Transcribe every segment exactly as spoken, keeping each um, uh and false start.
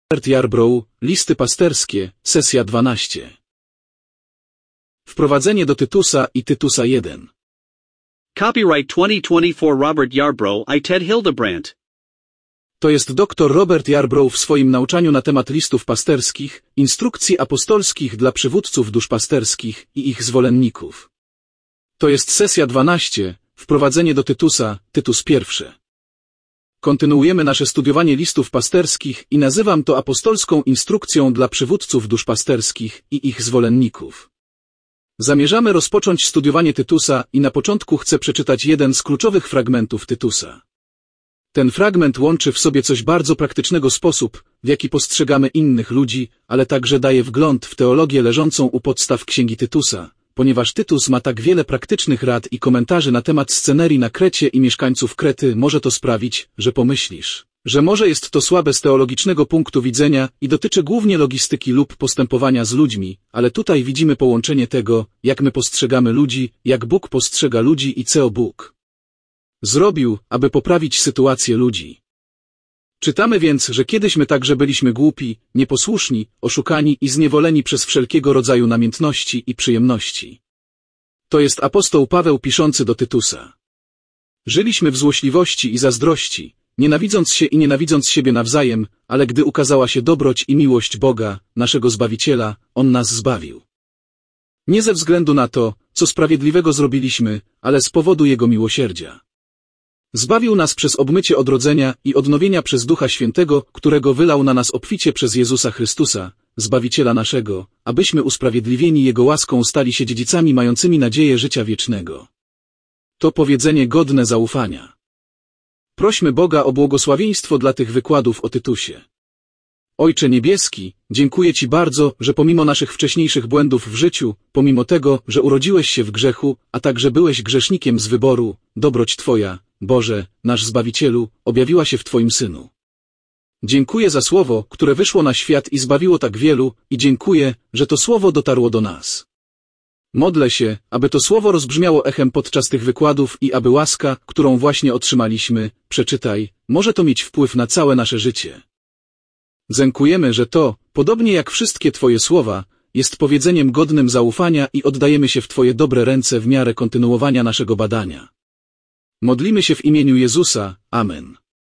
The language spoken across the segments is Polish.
Robert Yarbrough, Listy pasterskie, sesja dwanaście. Wprowadzenie do Tytusa i Tytusa jeden. Copyright twenty twenty-four Robert Yarbrough I Ted Hildebrandt. To jest doktor Robert Yarbrough w swoim nauczaniu na temat listów pasterskich, instrukcji apostolskich dla przywódców duszpasterskich i ich zwolenników. To jest sesja dwanaście, wprowadzenie do Tytusa, Tytus pierwszy. Kontynuujemy nasze studiowanie listów pasterskich i nazywam to apostolską instrukcją dla przywódców duszpasterskich i ich zwolenników. Zamierzamy rozpocząć studiowanie Tytusa i na początku chcę przeczytać jeden z kluczowych fragmentów Tytusa. Ten fragment łączy w sobie coś bardzo praktycznego sposób, w jaki postrzegamy innych ludzi, ale także daje wgląd w teologię leżącą u podstaw księgi Tytusa, ponieważ Tytus ma tak wiele praktycznych rad i komentarzy na temat scenerii na Krecie i mieszkańców Krety, może to sprawić, że pomyślisz, że może jest to słabe z teologicznego punktu widzenia i dotyczy głównie logistyki lub postępowania z ludźmi, ale tutaj widzimy połączenie tego, jak my postrzegamy ludzi, jak Bóg postrzega ludzi i co Bóg zrobił, aby poprawić sytuację ludzi. Czytamy więc, że kiedyś my także byliśmy głupi, nieposłuszni, oszukani i zniewoleni przez wszelkiego rodzaju namiętności i przyjemności. To jest apostoł Paweł piszący do Tytusa. Żyliśmy w złośliwości i zazdrości, nienawidząc się i nienawidząc siebie nawzajem, ale gdy ukazała się dobroć i miłość Boga, naszego Zbawiciela, On nas zbawił. Nie ze względu na to, co sprawiedliwego zrobiliśmy, ale z powodu Jego miłosierdzia. Zbawił nas przez obmycie odrodzenia i odnowienia przez Ducha Świętego, którego wylał na nas obficie przez Jezusa Chrystusa, Zbawiciela naszego, abyśmy usprawiedliwieni Jego łaską stali się dziedzicami mającymi nadzieję życia wiecznego. To powiedzenie godne zaufania. Prośmy Boga o błogosławieństwo dla tych wykładów o Tytusie. Ojcze Niebieski, dziękuję Ci bardzo, że pomimo naszych wcześniejszych błędów w życiu, pomimo tego, że urodziłeś się w grzechu, a także byłeś grzesznikiem z wyboru, dobroć Twoja, Boże, nasz Zbawicielu, objawiła się w Twoim Synu. Dziękuję za słowo, które wyszło na świat i zbawiło tak wielu, i dziękuję, że to słowo dotarło do nas. Modlę się, aby to słowo rozbrzmiało echem podczas tych wykładów i aby łaska, którą właśnie otrzymaliśmy, przeczytaj, może to mieć wpływ na całe nasze życie. Dziękujemy, że to, podobnie jak wszystkie Twoje słowa, jest powiedzeniem godnym zaufania i oddajemy się w Twoje dobre ręce w miarę kontynuowania naszego badania. Modlimy się w imieniu Jezusa. Amen.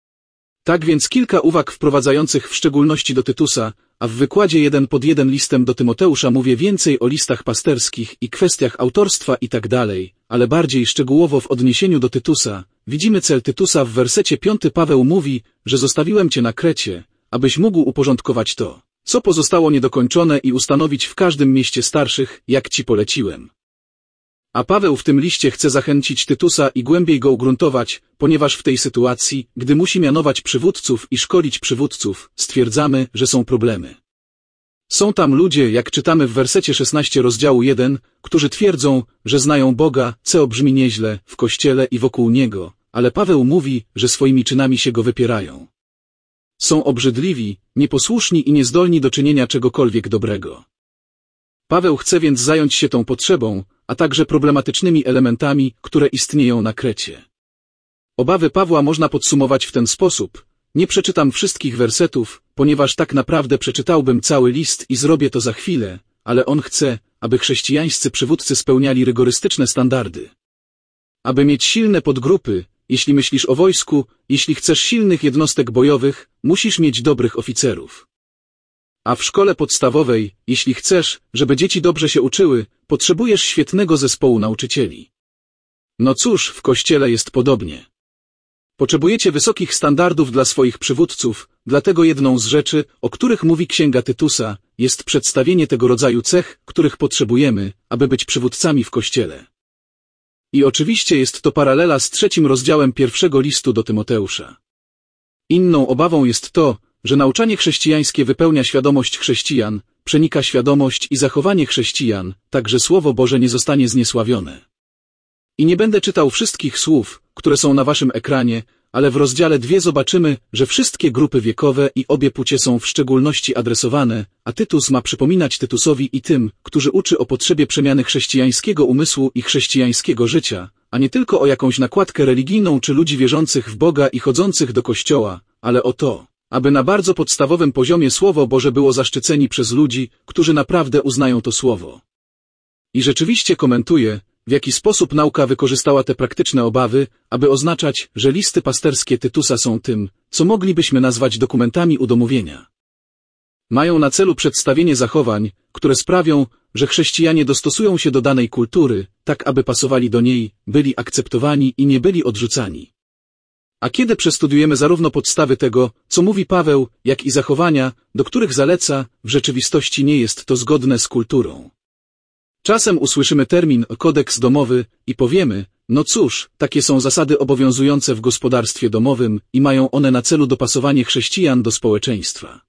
Tak więc kilka uwag wprowadzających w szczególności do Tytusa, a w wykładzie jeden pod jeden listem do Tymoteusza mówię więcej o listach pasterskich i kwestiach autorstwa i tak dalej, ale bardziej szczegółowo w odniesieniu do Tytusa. Widzimy cel Tytusa w wersecie piątym. Paweł mówi, że zostawiłem Cię na Krecie, abyś mógł uporządkować to, co pozostało niedokończone i ustanowić w każdym mieście starszych, jak Ci poleciłem. A Paweł w tym liście chce zachęcić Tytusa i głębiej go ugruntować, ponieważ w tej sytuacji, gdy musi mianować przywódców i szkolić przywódców, stwierdzamy, że są problemy. Są tam ludzie, jak czytamy w wersecie szesnastym rozdziału jeden, którzy twierdzą, że znają Boga, co brzmi nieźle, w Kościele i wokół Niego, ale Paweł mówi, że swoimi czynami się Go wypierają. Są obrzydliwi, nieposłuszni i niezdolni do czynienia czegokolwiek dobrego. Paweł chce więc zająć się tą potrzebą, a także problematycznymi elementami, które istnieją na Krecie. Obawy Pawła można podsumować w ten sposób. Nie przeczytam wszystkich wersetów, ponieważ tak naprawdę przeczytałbym cały list i zrobię to za chwilę, ale on chce, aby chrześcijańscy przywódcy spełniali rygorystyczne standardy. Aby mieć silne podgrupy, jeśli myślisz o wojsku, jeśli chcesz silnych jednostek bojowych, musisz mieć dobrych oficerów. A w szkole podstawowej, jeśli chcesz, żeby dzieci dobrze się uczyły, potrzebujesz świetnego zespołu nauczycieli. No cóż, w Kościele jest podobnie. Potrzebujecie wysokich standardów dla swoich przywódców, dlatego jedną z rzeczy, o których mówi Księga Tytusa, jest przedstawienie tego rodzaju cech, których potrzebujemy, aby być przywódcami w Kościele. I oczywiście jest to paralela z trzecim rozdziałem pierwszego listu do Tymoteusza. Inną obawą jest to, że nauczanie chrześcijańskie wypełnia świadomość chrześcijan, przenika świadomość i zachowanie chrześcijan, tak że Słowo Boże nie zostanie zniesławione. I nie będę czytał wszystkich słów, które są na waszym ekranie, ale w rozdziale dwa zobaczymy, że wszystkie grupy wiekowe i obie płcie są w szczególności adresowane, a Tytus ma przypominać Tytusowi i tym, którzy uczy o potrzebie przemiany chrześcijańskiego umysłu i chrześcijańskiego życia, a nie tylko o jakąś nakładkę religijną czy ludzi wierzących w Boga i chodzących do kościoła, ale o to, aby na bardzo podstawowym poziomie Słowo Boże było zaszczyceni przez ludzi, którzy naprawdę uznają to Słowo. I rzeczywiście komentuje, w jaki sposób nauka wykorzystała te praktyczne obawy, aby oznaczać, że listy pasterskie Tytusa są tym, co moglibyśmy nazwać dokumentami udomowienia. Mają na celu przedstawienie zachowań, które sprawią, że chrześcijanie dostosują się do danej kultury, tak aby pasowali do niej, byli akceptowani i nie byli odrzucani. A kiedy przestudiujemy zarówno podstawy tego, co mówi Paweł, jak i zachowania, do których zaleca, w rzeczywistości nie jest to zgodne z kulturą. Czasem usłyszymy termin kodeks domowy i powiemy, no cóż, takie są zasady obowiązujące w gospodarstwie domowym i mają one na celu dopasowanie chrześcijan do społeczeństwa.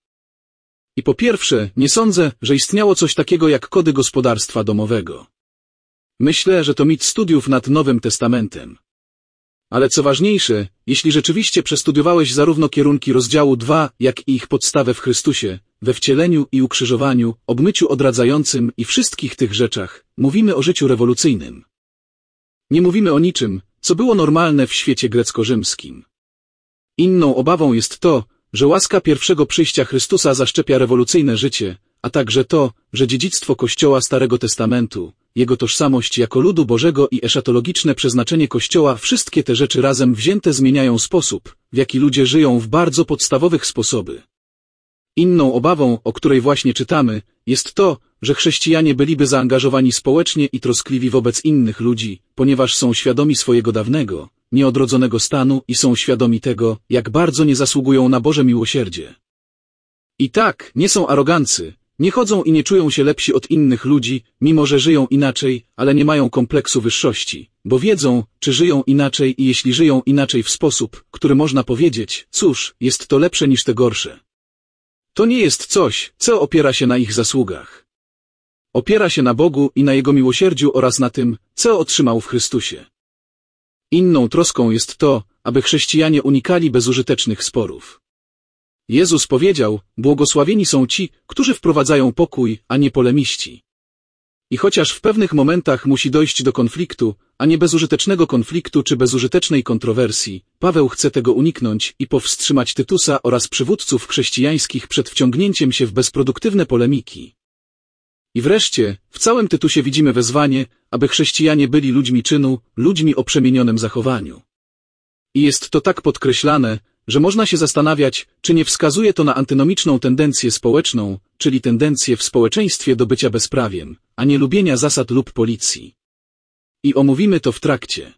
I po pierwsze, nie sądzę, że istniało coś takiego jak kody gospodarstwa domowego. Myślę, że to mit studiów nad Nowym Testamentem. Ale co ważniejsze, jeśli rzeczywiście przestudiowałeś zarówno kierunki rozdziału dwa, jak i ich podstawę w Chrystusie, we wcieleniu i ukrzyżowaniu, obmyciu odradzającym i wszystkich tych rzeczach, mówimy o życiu rewolucyjnym. Nie mówimy o niczym, co było normalne w świecie grecko-rzymskim. Inną obawą jest to, że łaska pierwszego przyjścia Chrystusa zaszczepia rewolucyjne życie, a także to, że dziedzictwo Kościoła Starego Testamentu, jego tożsamość jako ludu Bożego i eszatologiczne przeznaczenie Kościoła, wszystkie te rzeczy razem wzięte zmieniają sposób, w jaki ludzie żyją w bardzo podstawowych sposoby. Inną obawą, o której właśnie czytamy, jest to, że chrześcijanie byliby zaangażowani społecznie i troskliwi wobec innych ludzi, ponieważ są świadomi swojego dawnego, nieodrodzonego stanu i są świadomi tego, jak bardzo nie zasługują na Boże miłosierdzie. I tak, nie są arogancy, nie chodzą i nie czują się lepsi od innych ludzi, mimo że żyją inaczej, ale nie mają kompleksu wyższości, bo wiedzą, czy żyją inaczej i jeśli żyją inaczej w sposób, który można powiedzieć, cóż, jest to lepsze niż te gorsze. To nie jest coś, co opiera się na ich zasługach. Opiera się na Bogu i na Jego miłosierdziu oraz na tym, co otrzymał w Chrystusie. Inną troską jest to, aby chrześcijanie unikali bezużytecznych sporów. Jezus powiedział, błogosławieni są ci, którzy wprowadzają pokój, a nie polemiści. I chociaż w pewnych momentach musi dojść do konfliktu, a nie bezużytecznego konfliktu czy bezużytecznej kontrowersji, Paweł chce tego uniknąć i powstrzymać Tytusa oraz przywódców chrześcijańskich przed wciągnięciem się w bezproduktywne polemiki. I wreszcie, w całym Tytusie widzimy wezwanie, aby chrześcijanie byli ludźmi czynu, ludźmi o przemienionym zachowaniu. I jest to tak podkreślane, że można się zastanawiać, czy nie wskazuje to na antynomiczną tendencję społeczną, czyli tendencję w społeczeństwie do bycia bezprawiem, a nie lubienia zasad lub policji. I omówimy to w trakcie.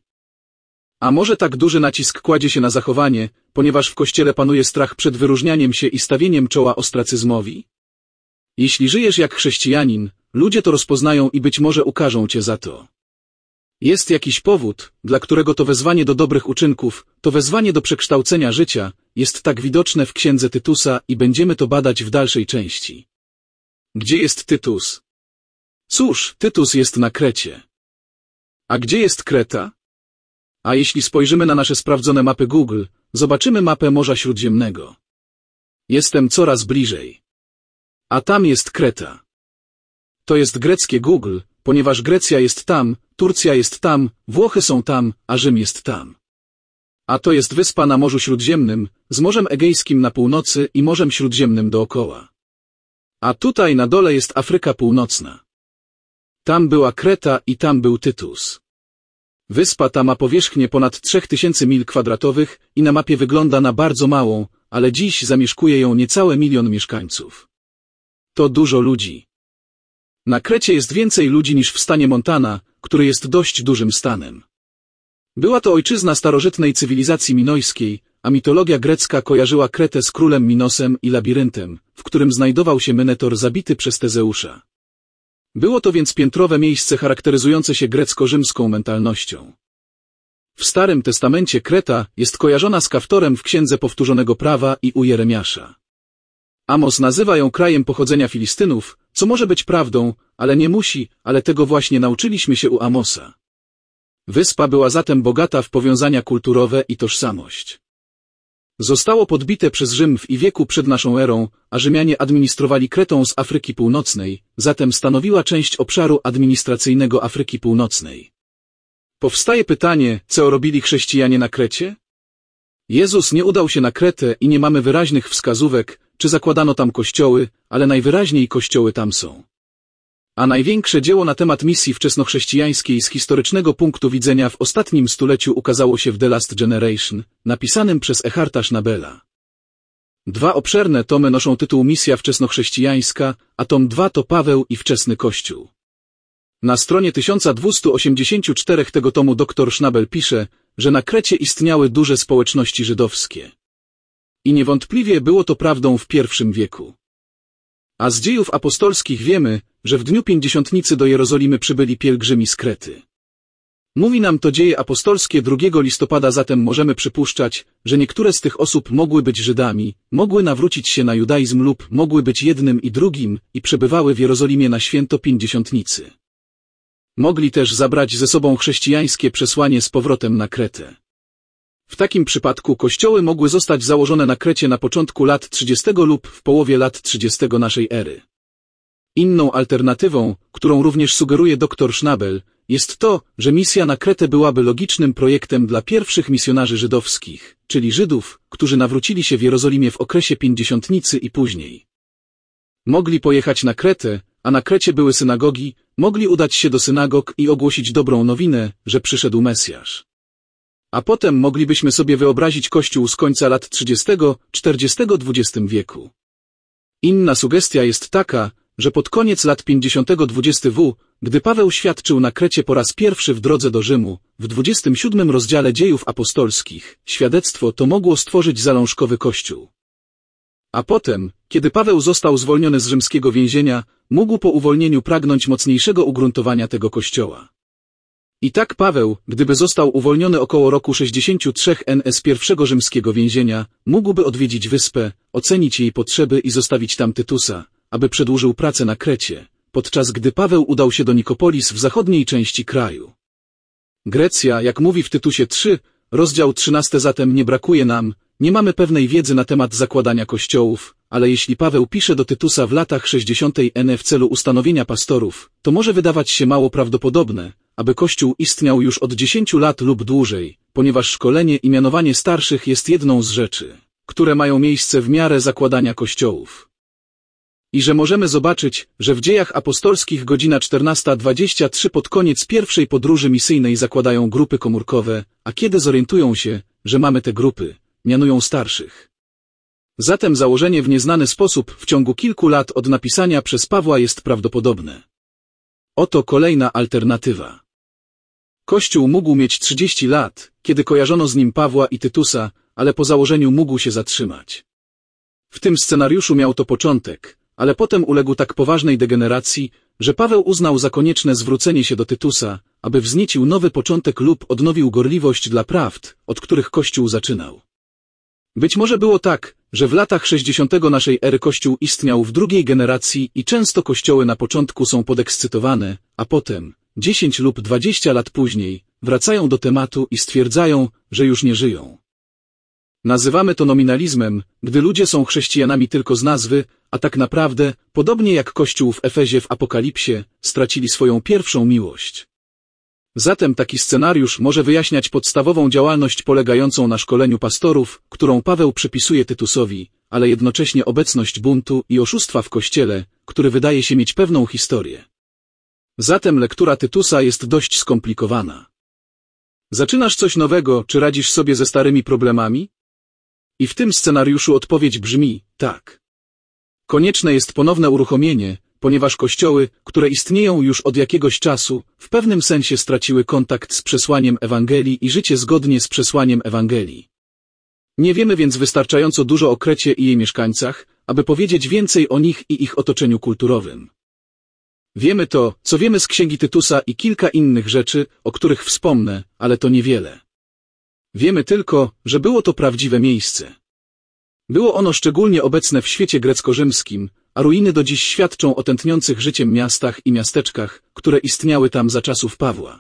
A może tak duży nacisk kładzie się na zachowanie, ponieważ w Kościele panuje strach przed wyróżnianiem się i stawieniem czoła ostracyzmowi? Jeśli żyjesz jak chrześcijanin, ludzie to rozpoznają i być może ukarzą cię za to. Jest jakiś powód, dla którego to wezwanie do dobrych uczynków, to wezwanie do przekształcenia życia, jest tak widoczne w księdze Tytusa i będziemy to badać w dalszej części. Gdzie jest Tytus? Cóż, Tytus jest na Krecie. A gdzie jest Kreta? A jeśli spojrzymy na nasze sprawdzone mapy Google, zobaczymy mapę Morza Śródziemnego. Jestem coraz bliżej. A tam jest Kreta. To jest greckie Google, ponieważ Grecja jest tam, Turcja jest tam, Włochy są tam, a Rzym jest tam. A to jest wyspa na Morzu Śródziemnym, z Morzem Egejskim na północy i Morzem Śródziemnym dookoła. A tutaj na dole jest Afryka Północna. Tam była Kreta i tam był Tytus. Wyspa ta ma powierzchnię ponad trzech tysięcy mil kwadratowych i na mapie wygląda na bardzo małą, ale dziś zamieszkuje ją niecały milion mieszkańców. To dużo ludzi. Na Krecie jest więcej ludzi niż w stanie Montana, który jest dość dużym stanem. Była to ojczyzna starożytnej cywilizacji minojskiej, a mitologia grecka kojarzyła Kretę z królem Minosem i labiryntem, w którym znajdował się Menetor zabity przez Tezeusza. Było to więc piętrowe miejsce charakteryzujące się grecko-rzymską mentalnością. W Starym Testamencie Kreta jest kojarzona z Kaftorem w Księdze Powtórzonego Prawa i u Jeremiasza. Amos nazywa ją krajem pochodzenia Filistynów, co może być prawdą, ale nie musi, ale tego właśnie nauczyliśmy się u Amosa. Wyspa była zatem bogata w powiązania kulturowe i tożsamość. Zostało podbite przez Rzym w I wieku przed naszą erą, a Rzymianie administrowali Kretą z Afryki Północnej, zatem stanowiła część obszaru administracyjnego Afryki Północnej. Powstaje pytanie, co robili chrześcijanie na Krecie? Jezus nie udał się na Kretę i nie mamy wyraźnych wskazówek, czy zakładano tam kościoły, ale najwyraźniej kościoły tam są. A największe dzieło na temat misji wczesnochrześcijańskiej z historycznego punktu widzenia w ostatnim stuleciu ukazało się w The Last Generation, napisanym przez Eckharta Schnabela. Dwa obszerne tomy noszą tytuł Misja wczesnochrześcijańska, a tom dwa to Paweł i wczesny Kościół. Na stronie tysiąc dwieście osiemdziesiąt cztery tego tomu dr Schnabel pisze, że na Krecie istniały duże społeczności żydowskie. I niewątpliwie było to prawdą w pierwszym wieku. A z dziejów apostolskich wiemy, że w dniu pięćdziesiątnicy do Jerozolimy przybyli pielgrzymi z Krety. Mówi nam to Dzieje apostolskie drugiego listopada, zatem możemy przypuszczać, że niektóre z tych osób mogły być Żydami, mogły nawrócić się na judaizm lub mogły być jednym i drugim i przebywały w Jerozolimie na święto pięćdziesiątnicy. Mogli też zabrać ze sobą chrześcijańskie przesłanie z powrotem na Kretę. W takim przypadku kościoły mogły zostać założone na Krecie na początku lat trzydziestych lub w połowie lat trzydziestych naszej ery. Inną alternatywą, którą również sugeruje dr Schnabel, jest to, że misja na Kretę byłaby logicznym projektem dla pierwszych misjonarzy żydowskich, czyli Żydów, którzy nawrócili się w Jerozolimie w okresie pięćdziesiątnicy i później. Mogli pojechać na Kretę, a na Krecie były synagogi, mogli udać się do synagog i ogłosić dobrą nowinę, że przyszedł Mesjasz. A potem moglibyśmy sobie wyobrazić Kościół z końca lat trzydziestych, czterdziestych w dwudziestym wieku. Inna sugestia jest taka, że pod koniec lat pięćdziesiątych dwudziestego wieku, gdy Paweł świadczył na Krecie po raz pierwszy w drodze do Rzymu, w dwudziestym siódmym rozdziale Dziejów Apostolskich, świadectwo to mogło stworzyć zalążkowy Kościół. A potem, kiedy Paweł został zwolniony z rzymskiego więzienia, mógł po uwolnieniu pragnąć mocniejszego ugruntowania tego Kościoła. I tak Paweł, gdyby został uwolniony około roku sześćdziesiątego trzeciego N S z pierwszego rzymskiego więzienia, mógłby odwiedzić wyspę, ocenić jej potrzeby i zostawić tam Tytusa, aby przedłużył pracę na Krecie, podczas gdy Paweł udał się do Nikopolis w zachodniej części kraju. Grecja, jak mówi w Tytusie trzy, rozdział trzynasty, zatem nie brakuje nam, nie mamy pewnej wiedzy na temat zakładania kościołów, ale jeśli Paweł pisze do Tytusa w latach sześćdziesiątych N S w celu ustanowienia pastorów, to może wydawać się mało prawdopodobne, aby Kościół istniał już od dziesięciu lat lub dłużej, ponieważ szkolenie i mianowanie starszych jest jedną z rzeczy, które mają miejsce w miarę zakładania kościołów. I że możemy zobaczyć, że w Dziejach Apostolskich godzina czternasta dwadzieścia trzy pod koniec pierwszej podróży misyjnej zakładają grupy komórkowe, a kiedy zorientują się, że mamy te grupy, mianują starszych. Zatem założenie w nieznany sposób w ciągu kilku lat od napisania przez Pawła jest prawdopodobne. Oto kolejna alternatywa. Kościół mógł mieć trzydzieści lat, kiedy kojarzono z nim Pawła i Tytusa, ale po założeniu mógł się zatrzymać. W tym scenariuszu miał to początek, ale potem uległ tak poważnej degeneracji, że Paweł uznał za konieczne zwrócenie się do Tytusa, aby wzniecił nowy początek lub odnowił gorliwość dla prawd, od których Kościół zaczynał. Być może było tak, że w latach sześćdziesiątych naszej ery Kościół istniał w drugiej generacji i często kościoły na początku są podekscytowane, a potem, dziesięć lub dwadzieścia lat później, wracają do tematu i stwierdzają, że już nie żyją. Nazywamy to nominalizmem, gdy ludzie są chrześcijanami tylko z nazwy, a tak naprawdę, podobnie jak Kościół w Efezie w Apokalipsie, stracili swoją pierwszą miłość. Zatem taki scenariusz może wyjaśniać podstawową działalność polegającą na szkoleniu pastorów, którą Paweł przypisuje Tytusowi, ale jednocześnie obecność buntu i oszustwa w Kościele, który wydaje się mieć pewną historię. Zatem lektura Tytusa jest dość skomplikowana. Zaczynasz coś nowego, czy radzisz sobie ze starymi problemami? I w tym scenariuszu odpowiedź brzmi, tak. Konieczne jest ponowne uruchomienie, ponieważ kościoły, które istnieją już od jakiegoś czasu, w pewnym sensie straciły kontakt z przesłaniem Ewangelii i życie zgodnie z przesłaniem Ewangelii. Nie wiemy więc wystarczająco dużo o Krecie i jej mieszkańcach, aby powiedzieć więcej o nich i ich otoczeniu kulturowym. Wiemy to, co wiemy z księgi Tytusa i kilka innych rzeczy, o których wspomnę, ale to niewiele. Wiemy tylko, że było to prawdziwe miejsce. Było ono szczególnie obecne w świecie grecko-rzymskim, a ruiny do dziś świadczą o tętniących życiem miastach i miasteczkach, które istniały tam za czasów Pawła.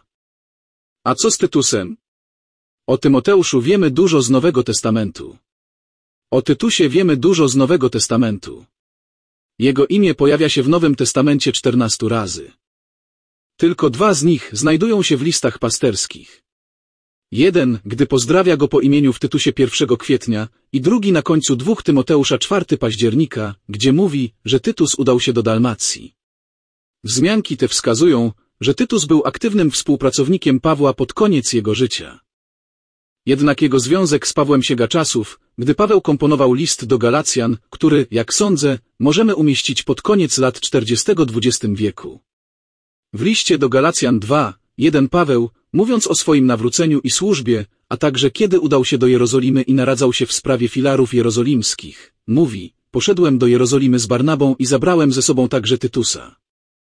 A co z Tytusem? O Tymoteuszu wiemy dużo z Nowego Testamentu. O Tytusie wiemy dużo z Nowego Testamentu. Jego imię pojawia się w Nowym Testamencie czternastu razy. Tylko dwa z nich znajdują się w listach pasterskich. Jeden, gdy pozdrawia go po imieniu w Tytusie pierwszego kwietnia i drugi na końcu dwóch Tymoteusza czwartego października, gdzie mówi, że Tytus udał się do Dalmacji. Wzmianki te wskazują, że Tytus był aktywnym współpracownikiem Pawła pod koniec jego życia. Jednak jego związek z Pawłem sięga czasów, gdy Paweł komponował list do Galacjan, który, jak sądzę, możemy umieścić pod koniec lat czterdziestego w dwudziestym wieku. W liście do Galacjan dwa, jeden Paweł, mówiąc o swoim nawróceniu i służbie, a także kiedy udał się do Jerozolimy i naradzał się w sprawie filarów jerozolimskich, mówi: poszedłem do Jerozolimy z Barnabą i zabrałem ze sobą także Tytusa.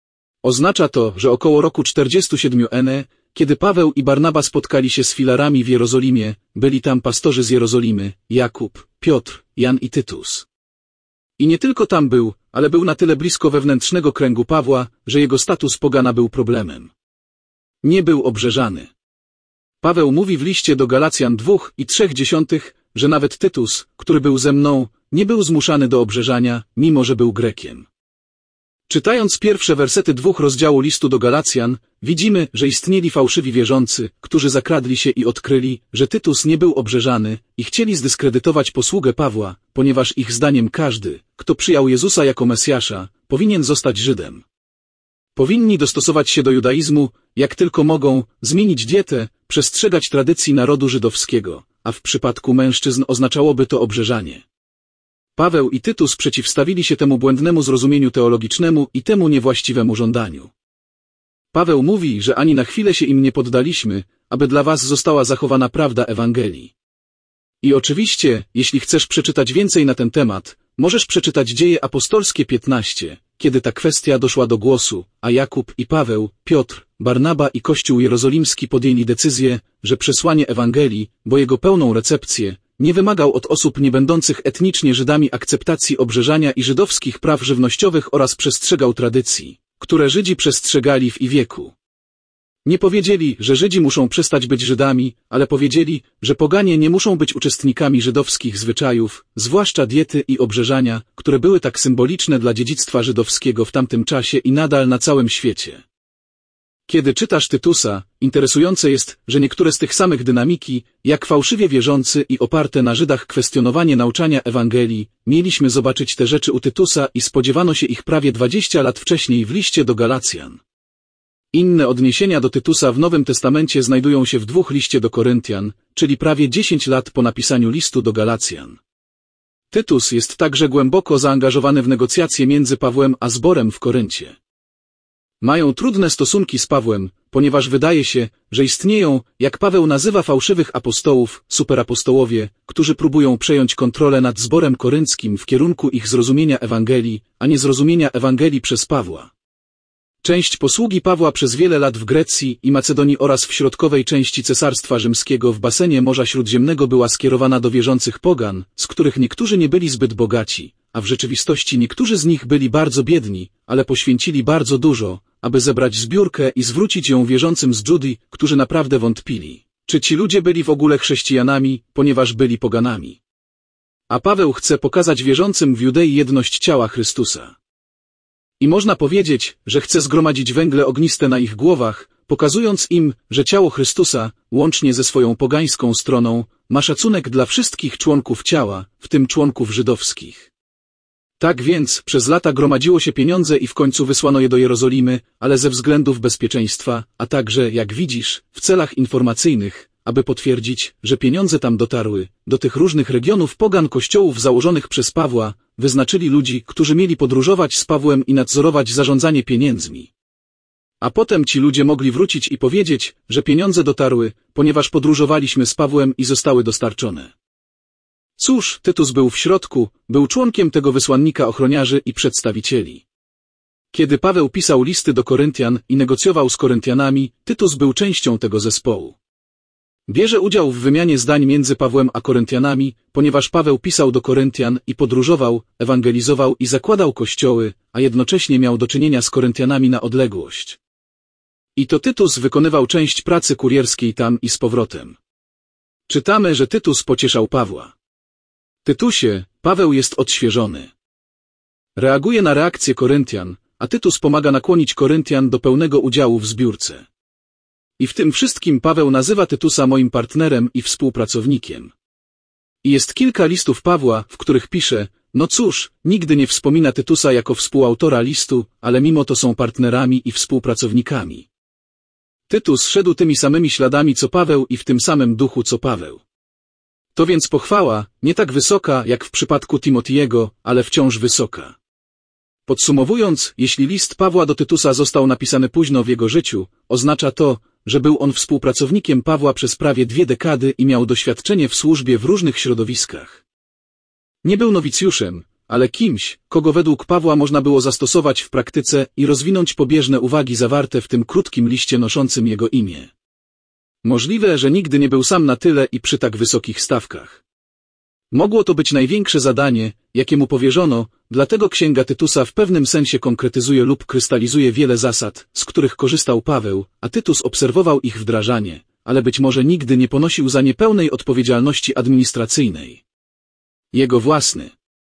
Oznacza to, że około roku czterdziestego siódmego N. Kiedy Paweł i Barnaba spotkali się z filarami w Jerozolimie, byli tam pastorzy z Jerozolimy, Jakub, Piotr, Jan i Tytus. I nie tylko tam był, ale był na tyle blisko wewnętrznego kręgu Pawła, że jego status pogana był problemem. Nie był obrzeżany. Paweł mówi w liście do Galacjan dwóch i trzech dziesiątych, że nawet Tytus, który był ze mną, nie był zmuszany do obrzeżania, mimo że był Grekiem. Czytając pierwsze wersety dwóch rozdziału listu do Galacjan, widzimy, że istnieli fałszywi wierzący, którzy zakradli się i odkryli, że Tytus nie był obrzeżany i chcieli zdyskredytować posługę Pawła, ponieważ ich zdaniem każdy, kto przyjął Jezusa jako Mesjasza, powinien zostać Żydem. Powinni dostosować się do judaizmu, jak tylko mogą, zmienić dietę, przestrzegać tradycji narodu żydowskiego, a w przypadku mężczyzn oznaczałoby to obrzeżanie. Paweł i Tytus przeciwstawili się temu błędnemu zrozumieniu teologicznemu i temu niewłaściwemu żądaniu. Paweł mówi, że ani na chwilę się im nie poddaliśmy, aby dla was została zachowana prawda Ewangelii. I oczywiście, jeśli chcesz przeczytać więcej na ten temat, możesz przeczytać Dzieje Apostolskie piętnaście, kiedy ta kwestia doszła do głosu, a Jakub i Paweł, Piotr, Barnaba i Kościół Jerozolimski podjęli decyzję, że przesłanie Ewangelii, bo jego pełną recepcję, nie wymagał od osób niebędących etnicznie Żydami akceptacji obrzeżania i żydowskich praw żywnościowych oraz przestrzegał tradycji, które Żydzi przestrzegali w ich wieku. Nie powiedzieli, że Żydzi muszą przestać być Żydami, ale powiedzieli, że poganie nie muszą być uczestnikami żydowskich zwyczajów, zwłaszcza diety i obrzeżania, które były tak symboliczne dla dziedzictwa żydowskiego w tamtym czasie i nadal na całym świecie. Kiedy czytasz Tytusa, interesujące jest, że niektóre z tych samych dynamiki, jak fałszywie wierzący i oparte na Żydach kwestionowanie nauczania Ewangelii, mieliśmy zobaczyć te rzeczy u Tytusa i spodziewano się ich prawie dwadzieścia lat wcześniej w liście do Galacjan. Inne odniesienia do Tytusa w Nowym Testamencie znajdują się w dwóch liście do Koryntian, czyli prawie dziesięć lat po napisaniu listu do Galacjan. Tytus jest także głęboko zaangażowany w negocjacje między Pawłem a zborem w Koryncie. Mają trudne stosunki z Pawłem, ponieważ wydaje się, że istnieją, jak Paweł nazywa fałszywych apostołów, superapostołowie, którzy próbują przejąć kontrolę nad zborem korynckim w kierunku ich zrozumienia Ewangelii, a nie zrozumienia Ewangelii przez Pawła. Część posługi Pawła przez wiele lat w Grecji i Macedonii oraz w środkowej części Cesarstwa Rzymskiego w basenie Morza Śródziemnego była skierowana do wierzących pogan, z których niektórzy nie byli zbyt bogaci, a w rzeczywistości niektórzy z nich byli bardzo biedni, ale poświęcili bardzo dużo, aby zebrać zbiórkę i zwrócić ją wierzącym z Judii, którzy naprawdę wątpili, czy ci ludzie byli w ogóle chrześcijanami, ponieważ byli poganami. A Paweł chce pokazać wierzącym w Judei jedność ciała Chrystusa. I można powiedzieć, że chce zgromadzić węgle ogniste na ich głowach, pokazując im, że ciało Chrystusa, łącznie ze swoją pogańską stroną, ma szacunek dla wszystkich członków ciała, w tym członków żydowskich. Tak więc przez lata gromadziło się pieniądze i w końcu wysłano je do Jerozolimy, ale ze względów bezpieczeństwa, a także, jak widzisz, w celach informacyjnych, aby potwierdzić, że pieniądze tam dotarły, do tych różnych regionów pogan kościołów założonych przez Pawła, wyznaczyli ludzi, którzy mieli podróżować z Pawłem i nadzorować zarządzanie pieniędzmi. A potem ci ludzie mogli wrócić i powiedzieć, że pieniądze dotarły, ponieważ podróżowaliśmy z Pawłem i zostały dostarczone. Cóż, Tytus był w środku, był członkiem tego wysłannika ochroniarzy i przedstawicieli. Kiedy Paweł pisał listy do Koryntian i negocjował z Koryntianami, Tytus był częścią tego zespołu. Bierze udział w wymianie zdań między Pawłem a Koryntianami, ponieważ Paweł pisał do Koryntian i podróżował, ewangelizował i zakładał kościoły, a jednocześnie miał do czynienia z Koryntianami na odległość. I to Tytus wykonywał część pracy kurierskiej tam i z powrotem. Czytamy, że Tytus pocieszał Pawła. Tytusie, Paweł jest odświeżony. Reaguje na reakcję Koryntian, a Tytus pomaga nakłonić Koryntian do pełnego udziału w zbiórce. I w tym wszystkim Paweł nazywa Tytusa moim partnerem i współpracownikiem. I jest kilka listów Pawła, w których pisze, no cóż, nigdy nie wspomina Tytusa jako współautora listu, ale mimo to są partnerami i współpracownikami. Tytus szedł tymi samymi śladami co Paweł i w tym samym duchu co Paweł. To więc pochwała, nie tak wysoka jak w przypadku Timotiego, ale wciąż wysoka. Podsumowując, jeśli list Pawła do Tytusa został napisany późno w jego życiu, oznacza to, że był on współpracownikiem Pawła przez prawie dwie dekady i miał doświadczenie w służbie w różnych środowiskach. Nie był nowicjuszem, ale kimś, kogo według Pawła można było zastosować w praktyce i rozwinąć pobieżne uwagi zawarte w tym krótkim liście noszącym jego imię. Możliwe, że nigdy nie był sam na tyle i przy tak wysokich stawkach. Mogło to być największe zadanie, jakie mu powierzono, dlatego księga Tytusa w pewnym sensie konkretyzuje lub krystalizuje wiele zasad, z których korzystał Paweł, a Tytus obserwował ich wdrażanie, ale być może nigdy nie ponosił za nie pełnej odpowiedzialności administracyjnej. Jego własny.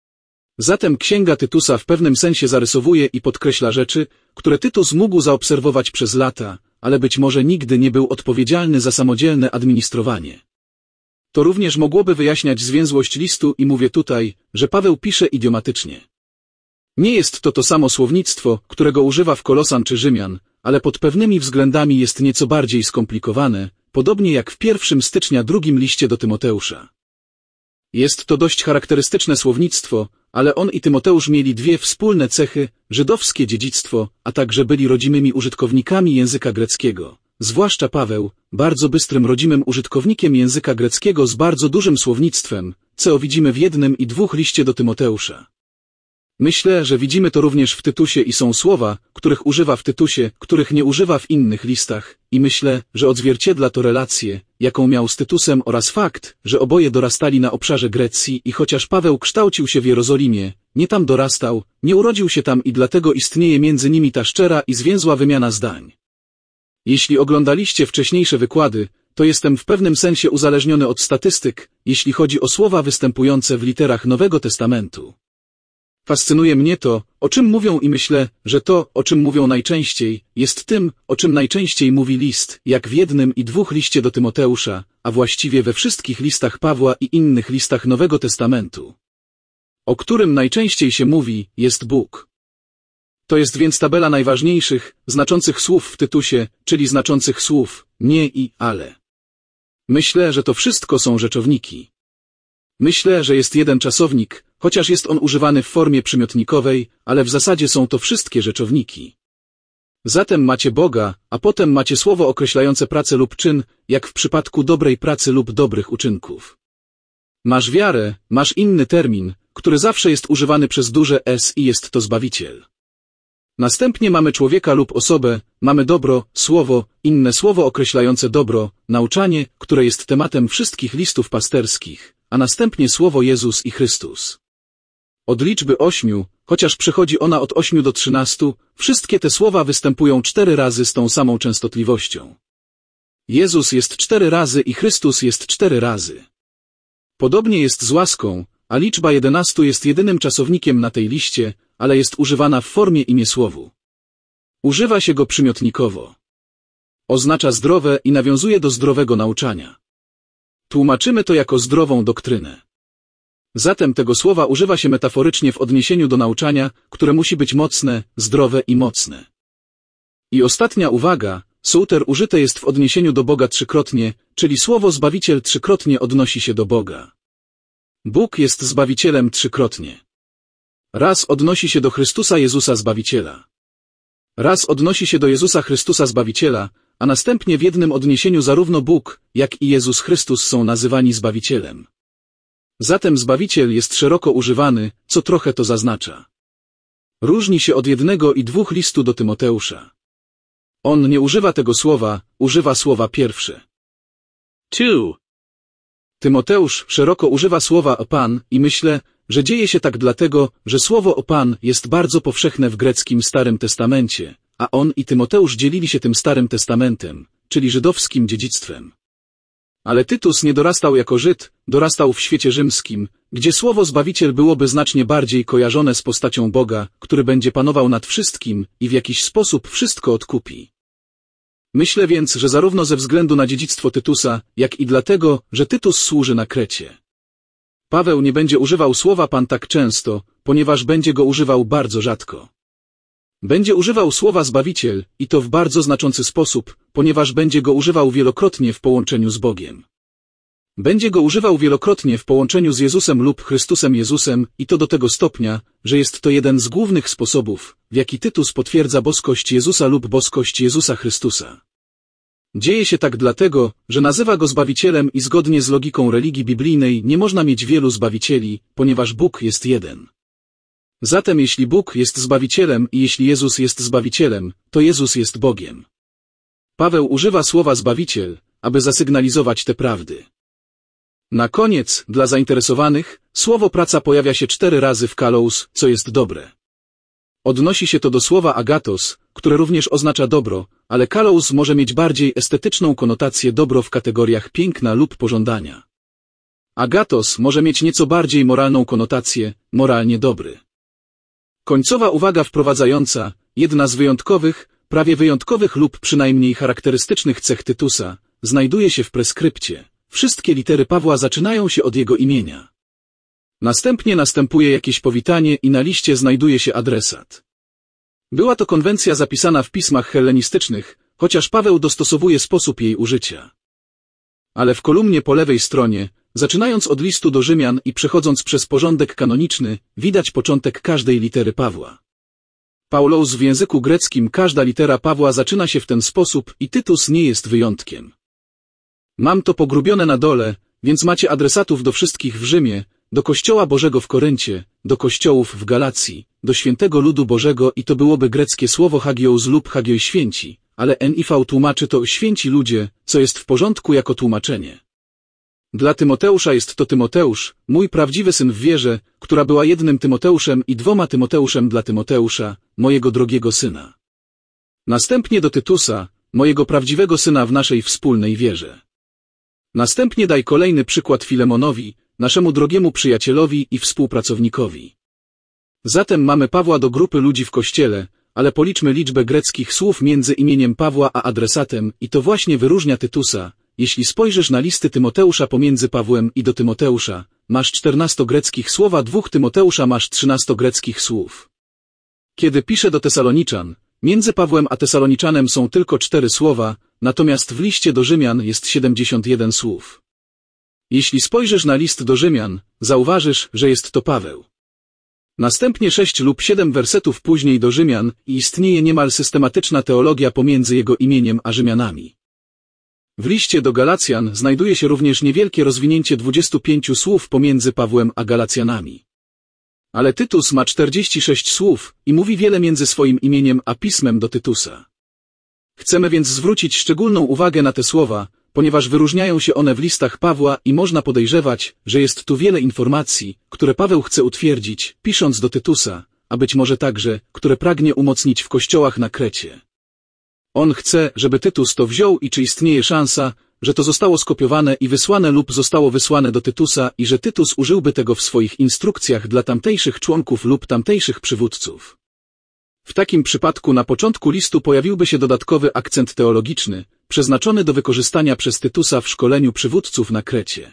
Zatem księga Tytusa w pewnym sensie zarysowuje i podkreśla rzeczy, które Tytus mógł zaobserwować przez lata, ale być może nigdy nie był odpowiedzialny za samodzielne administrowanie. To również mogłoby wyjaśniać zwięzłość listu i mówię tutaj, że Paweł pisze idiomatycznie. Nie jest to to samo słownictwo, którego używa w Kolosan czy Rzymian, ale pod pewnymi względami jest nieco bardziej skomplikowane, podobnie jak w pierwszym stycznia drugim liście do Tymoteusza. Jest to dość charakterystyczne słownictwo, ale on i Tymoteusz mieli dwie wspólne cechy, żydowskie dziedzictwo, a także byli rodzimymi użytkownikami języka greckiego. Zwłaszcza Paweł, bardzo bystrym rodzimym użytkownikiem języka greckiego z bardzo dużym słownictwem, co widzimy w jednym i dwóch liście do Tymoteusza. Myślę, że widzimy to również w Tytusie i są słowa, których używa w Tytusie, których nie używa w innych listach, i myślę, że odzwierciedla to relację, jaką miał z Tytusem oraz fakt, że oboje dorastali na obszarze Grecji i chociaż Paweł kształcił się w Jerozolimie, nie tam dorastał, nie urodził się tam i dlatego istnieje między nimi ta szczera i zwięzła wymiana zdań. Jeśli oglądaliście wcześniejsze wykłady, to jestem w pewnym sensie uzależniony od statystyk, jeśli chodzi o słowa występujące w literach Nowego Testamentu. Fascynuje mnie to, o czym mówią i myślę, że to, o czym mówią najczęściej, jest tym, o czym najczęściej mówi list, jak w jednym i dwóch liście do Tymoteusza, a właściwie we wszystkich listach Pawła i innych listach Nowego Testamentu. O którym najczęściej się mówi, jest Bóg. To jest więc tabela najważniejszych, znaczących słów w Tytusie, czyli znaczących słów, nie i ale. Myślę, że to wszystko są rzeczowniki. Myślę, że jest jeden czasownik, chociaż jest on używany w formie przymiotnikowej, ale w zasadzie są to wszystkie rzeczowniki. Zatem macie Boga, a potem macie słowo określające pracę lub czyn, jak w przypadku dobrej pracy lub dobrych uczynków. Masz wiarę, masz inny termin, który zawsze jest używany przez duże S i jest to Zbawiciel. Następnie mamy człowieka lub osobę, mamy dobro, słowo, inne słowo określające dobro, nauczanie, które jest tematem wszystkich listów pasterskich, a następnie słowo Jezus i Chrystus. Od liczby ośmiu, chociaż przechodzi ona od ośmiu do trzynastu, wszystkie te słowa występują cztery razy z tą samą częstotliwością. Jezus jest cztery razy i Chrystus jest cztery razy. Podobnie jest z łaską, a liczba jedenastu jest jedynym czasownikiem na tej liście, ale jest używana w formie imiesłowu. Używa się go przymiotnikowo. Oznacza zdrowe i nawiązuje do zdrowego nauczania. Tłumaczymy to jako zdrową doktrynę. Zatem tego słowa używa się metaforycznie w odniesieniu do nauczania, które musi być mocne, zdrowe i mocne. I ostatnia uwaga, souter użyte jest w odniesieniu do Boga trzykrotnie, czyli słowo Zbawiciel trzykrotnie odnosi się do Boga. Bóg jest Zbawicielem trzykrotnie. Raz odnosi się do Chrystusa Jezusa Zbawiciela. Raz odnosi się do Jezusa Chrystusa Zbawiciela, a następnie w jednym odniesieniu zarówno Bóg, jak i Jezus Chrystus są nazywani Zbawicielem. Zatem Zbawiciel jest szeroko używany, co trochę to zaznacza. Różni się od jednego i dwóch listu do Tymoteusza. On nie używa tego słowa, używa słowa pierwsze. Two. Tymoteusz szeroko używa słowa o Pan i myślę, że dzieje się tak dlatego, że słowo o Pan jest bardzo powszechne w greckim Starym Testamencie, a on i Tymoteusz dzielili się tym Starym Testamentem, czyli żydowskim dziedzictwem. Ale Tytus nie dorastał jako Żyd, dorastał w świecie rzymskim, gdzie słowo Zbawiciel byłoby znacznie bardziej kojarzone z postacią Boga, który będzie panował nad wszystkim i w jakiś sposób wszystko odkupi. Myślę więc, że zarówno ze względu na dziedzictwo Tytusa, jak i dlatego, że Tytus służy na Krecie. Paweł nie będzie używał słowa Pan tak często, ponieważ będzie go używał bardzo rzadko. Będzie używał słowa Zbawiciel, i to w bardzo znaczący sposób, ponieważ będzie go używał wielokrotnie w połączeniu z Bogiem. Będzie go używał wielokrotnie w połączeniu z Jezusem lub Chrystusem Jezusem, i to do tego stopnia, że jest to jeden z głównych sposobów, w jaki Tytus potwierdza boskość Jezusa lub boskość Jezusa Chrystusa. Dzieje się tak dlatego, że nazywa go Zbawicielem i zgodnie z logiką religii biblijnej nie można mieć wielu Zbawicieli, ponieważ Bóg jest jeden. Zatem jeśli Bóg jest Zbawicielem i jeśli Jezus jest Zbawicielem, to Jezus jest Bogiem. Paweł używa słowa Zbawiciel, aby zasygnalizować te prawdy. Na koniec, dla zainteresowanych, słowo praca pojawia się cztery razy w kalos, co jest dobre. Odnosi się to do słowa agatos, które również oznacza dobro, ale kalos może mieć bardziej estetyczną konotację dobro w kategoriach piękna lub pożądania. Agatos może mieć nieco bardziej moralną konotację, moralnie dobry. Końcowa uwaga wprowadzająca, jedna z wyjątkowych, prawie wyjątkowych lub przynajmniej charakterystycznych cech Tytusa, znajduje się w preskrypcie. Wszystkie litery Pawła zaczynają się od jego imienia. Następnie następuje jakieś powitanie i na liście znajduje się adresat. Była to konwencja zapisana w pismach hellenistycznych, chociaż Paweł dostosowuje sposób jej użycia. Ale w kolumnie po lewej stronie, zaczynając od listu do Rzymian i przechodząc przez porządek kanoniczny, widać początek każdej litery Pawła. Paulos w języku greckim każda litera Pawła zaczyna się w ten sposób i Tytus nie jest wyjątkiem. Mam to pogrubione na dole, więc macie adresatów do wszystkich w Rzymie, do Kościoła Bożego w Koryncie, do kościołów w Galacji, do świętego ludu Bożego i to byłoby greckie słowo hagios lub hagioi święci, ale N I V tłumaczy to święci ludzie, co jest w porządku jako tłumaczenie. Dla Tymoteusza jest to Tymoteusz, mój prawdziwy syn w wierze, która była jednym Tymoteuszem i dwoma Tymoteuszem dla Tymoteusza, mojego drogiego syna. Następnie do Tytusa, mojego prawdziwego syna w naszej wspólnej wierze. Następnie daj kolejny przykład Filemonowi, naszemu drogiemu przyjacielowi i współpracownikowi. Zatem mamy Pawła do grupy ludzi w Kościele, ale policzmy liczbę greckich słów między imieniem Pawła a adresatem i to właśnie wyróżnia Tytusa. Jeśli spojrzysz na listy Tymoteusza pomiędzy Pawłem i do Tymoteusza, masz czternaście greckich słów, a dwóch Tymoteusza masz trzynaście greckich słów. Kiedy pisze do Tesaloniczan, między Pawłem a Tesaloniczanem są tylko cztery słowa, natomiast w liście do Rzymian jest siedemdziesiąt jeden słów. Jeśli spojrzysz na list do Rzymian, zauważysz, że jest to Paweł. Następnie sześć lub siedem wersetów później do Rzymian i istnieje niemal systematyczna teologia pomiędzy jego imieniem a Rzymianami. W liście do Galacjan znajduje się również niewielkie rozwinięcie dwudziestu pięciu słów pomiędzy Pawłem a Galacjanami. Ale Tytus ma czterdzieści sześć słów i mówi wiele między swoim imieniem a pismem do Tytusa. Chcemy więc zwrócić szczególną uwagę na te słowa, ponieważ wyróżniają się one w listach Pawła i można podejrzewać, że jest tu wiele informacji, które Paweł chce utwierdzić, pisząc do Tytusa, a być może także, które pragnie umocnić w kościołach na Krecie. On chce, żeby Tytus to wziął i czy istnieje szansa, że to zostało skopiowane i wysłane lub zostało wysłane do Tytusa i że Tytus użyłby tego w swoich instrukcjach dla tamtejszych członków lub tamtejszych przywódców. W takim przypadku na początku listu pojawiłby się dodatkowy akcent teologiczny, przeznaczony do wykorzystania przez Tytusa w szkoleniu przywódców na Krecie.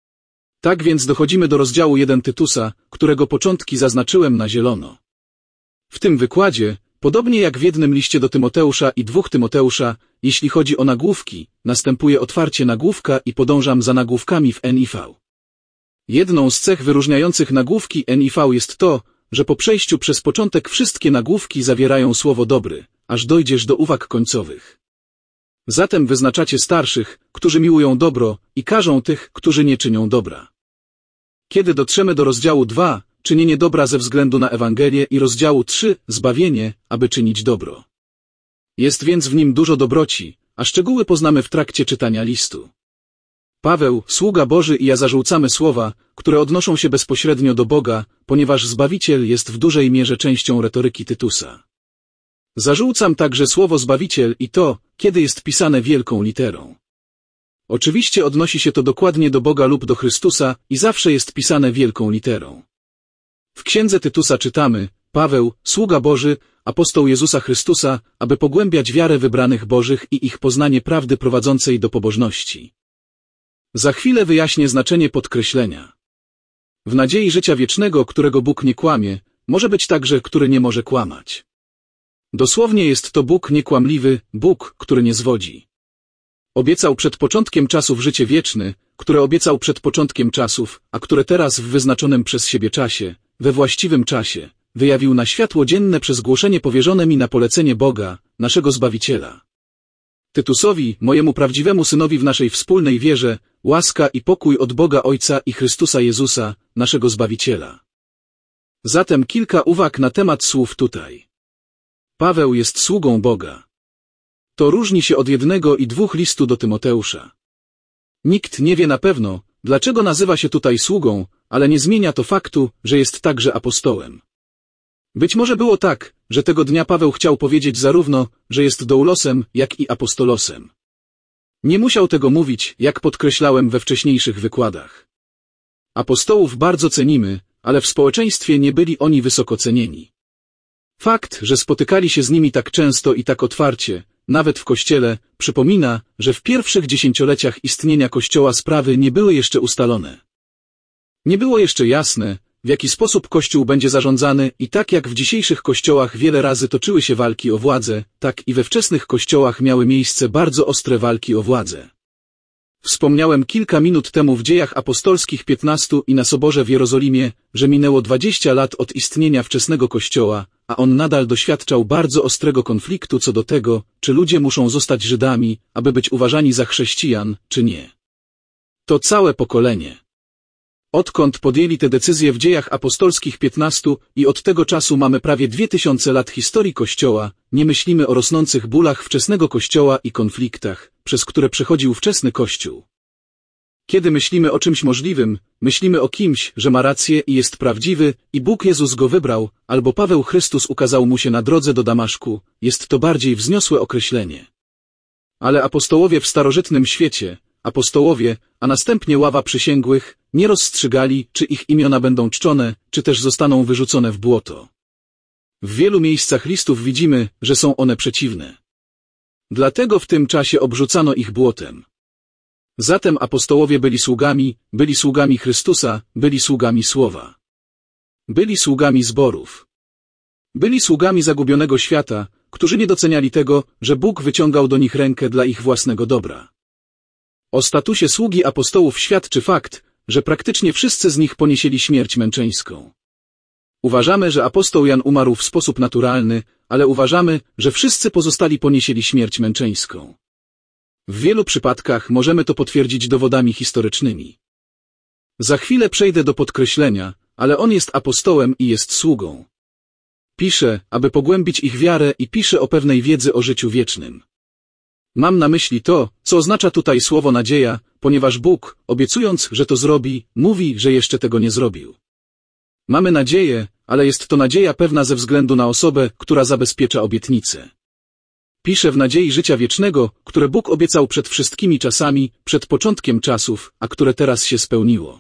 Tak więc dochodzimy do rozdziału jeden Tytusa, którego początki zaznaczyłem na zielono. W tym wykładzie, podobnie jak w jednym liście do Tymoteusza i dwóch Tymoteusza, jeśli chodzi o nagłówki, następuje otwarcie nagłówka i podążam za nagłówkami w N I V. Jedną z cech wyróżniających nagłówki N I V jest to, że po przejściu przez początek wszystkie nagłówki zawierają słowo dobry, aż dojdziesz do uwag końcowych. Zatem wyznaczacie starszych, którzy miłują dobro i karzą tych, którzy nie czynią dobra. Kiedy dotrzemy do rozdziału dwa, czynienie dobra ze względu na Ewangelię i rozdziału trzy, zbawienie, aby czynić dobro. Jest więc w nim dużo dobroci, a szczegóły poznamy w trakcie czytania listu. Paweł, sługa Boży i ja zarzucamy słowa, które odnoszą się bezpośrednio do Boga, ponieważ Zbawiciel jest w dużej mierze częścią retoryki Tytusa. Zarzucam także słowo Zbawiciel i to, kiedy jest pisane wielką literą. Oczywiście odnosi się to dokładnie do Boga lub do Chrystusa i zawsze jest pisane wielką literą. W księdze Tytusa czytamy, Paweł, sługa Boży, apostoł Jezusa Chrystusa, aby pogłębiać wiarę wybranych Bożych i ich poznanie prawdy prowadzącej do pobożności. Za chwilę wyjaśnię znaczenie podkreślenia. W nadziei życia wiecznego, którego Bóg nie kłamie, może być także, który nie może kłamać. Dosłownie jest to Bóg niekłamliwy, Bóg, który nie zwodzi. Obiecał przed początkiem czasów życie wieczne, które obiecał przed początkiem czasów, a które teraz w wyznaczonym przez siebie czasie, we właściwym czasie, wyjawił na światło dzienne przez głoszenie powierzone mi na polecenie Boga, naszego Zbawiciela. Tytusowi, mojemu prawdziwemu synowi w naszej wspólnej wierze, łaska i pokój od Boga Ojca i Chrystusa Jezusa, naszego Zbawiciela. Zatem kilka uwag na temat słów tutaj. Paweł jest sługą Boga. To różni się od jednego i dwóch listu do Tymoteusza. Nikt nie wie na pewno, dlaczego nazywa się tutaj sługą, ale nie zmienia to faktu, że jest także apostołem. Być może było tak, że tego dnia Paweł chciał powiedzieć zarówno, że jest doulosem, jak i apostolosem. Nie musiał tego mówić, jak podkreślałem we wcześniejszych wykładach. Apostołów bardzo cenimy, ale w społeczeństwie nie byli oni wysoko cenieni. Fakt, że spotykali się z nimi tak często i tak otwarcie, nawet w Kościele, przypomina, że w pierwszych dziesięcioleciach istnienia Kościoła sprawy nie były jeszcze ustalone. Nie było jeszcze jasne, w jaki sposób Kościół będzie zarządzany i tak jak w dzisiejszych kościołach wiele razy toczyły się walki o władzę, tak i we wczesnych kościołach miały miejsce bardzo ostre walki o władzę. Wspomniałem kilka minut temu w Dziejach Apostolskich piętnastu i na Soborze w Jerozolimie, że minęło dwadzieścia lat od istnienia wczesnego Kościoła, a on nadal doświadczał bardzo ostrego konfliktu co do tego, czy ludzie muszą zostać Żydami, aby być uważani za chrześcijan, czy nie. To całe pokolenie. Odkąd podjęli te decyzje w Dziejach Apostolskich piętnastu i od tego czasu mamy prawie dwie tysiące lat historii Kościoła, nie myślimy o rosnących bólach wczesnego Kościoła i konfliktach, przez które przechodził wczesny Kościół. Kiedy myślimy o czymś możliwym, myślimy o kimś, że ma rację i jest prawdziwy i Bóg Jezus go wybrał, albo Paweł Chrystus ukazał mu się na drodze do Damaszku, jest to bardziej wzniosłe określenie. Ale apostołowie w starożytnym świecie, apostołowie, a następnie ława przysięgłych, nie rozstrzygali, czy ich imiona będą czczone, czy też zostaną wyrzucone w błoto. W wielu miejscach listów widzimy, że są one przeciwne. Dlatego w tym czasie obrzucano ich błotem. Zatem apostołowie byli sługami, byli sługami Chrystusa, byli sługami Słowa. Byli sługami zborów. Byli sługami zagubionego świata, którzy nie doceniali tego, że Bóg wyciągał do nich rękę dla ich własnego dobra. O statusie sługi apostołów świadczy fakt, że praktycznie wszyscy z nich ponieśli śmierć męczeńską. Uważamy, że apostoł Jan umarł w sposób naturalny, ale uważamy, że wszyscy pozostali ponieśli śmierć męczeńską. W wielu przypadkach możemy to potwierdzić dowodami historycznymi. Za chwilę przejdę do podkreślenia, ale on jest apostołem i jest sługą. Pisze, aby pogłębić ich wiarę i pisze o pewnej wiedzy o życiu wiecznym. Mam na myśli to, co oznacza tutaj słowo nadzieja, ponieważ Bóg, obiecując, że to zrobi, mówi, że jeszcze tego nie zrobił. Mamy nadzieję, ale jest to nadzieja pewna ze względu na osobę, która zabezpiecza obietnicę. Pisze w nadziei życia wiecznego, które Bóg obiecał przed wszystkimi czasami, przed początkiem czasów, a które teraz się spełniło.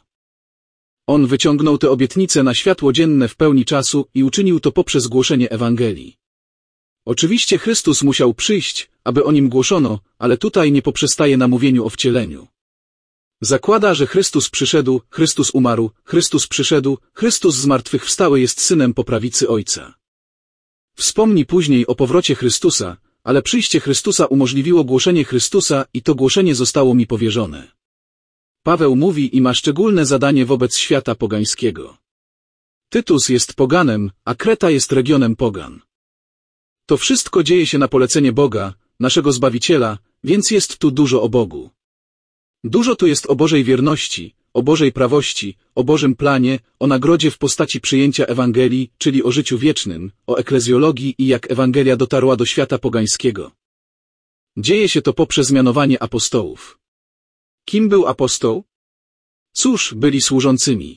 On wyciągnął te obietnice na światło dzienne w pełni czasu i uczynił to poprzez głoszenie Ewangelii. Oczywiście Chrystus musiał przyjść, aby o nim głoszono, ale tutaj nie poprzestaje na mówieniu o wcieleniu. Zakłada, że Chrystus przyszedł, Chrystus umarł, Chrystus przyszedł, Chrystus zmartwychwstały jest Synem po prawicy Ojca. Wspomni później o powrocie Chrystusa, ale przyjście Chrystusa umożliwiło głoszenie Chrystusa i to głoszenie zostało mi powierzone. Paweł mówi i ma szczególne zadanie wobec świata pogańskiego. Tytus jest poganem, a Kreta jest regionem pogan. To wszystko dzieje się na polecenie Boga, naszego Zbawiciela, więc jest tu dużo o Bogu. Dużo tu jest o Bożej wierności, o Bożej prawości, o Bożym planie, o nagrodzie w postaci przyjęcia Ewangelii, czyli o życiu wiecznym, o eklezjologii i jak Ewangelia dotarła do świata pogańskiego. Dzieje się to poprzez mianowanie apostołów. Kim był apostoł? Cóż, byli służącymi.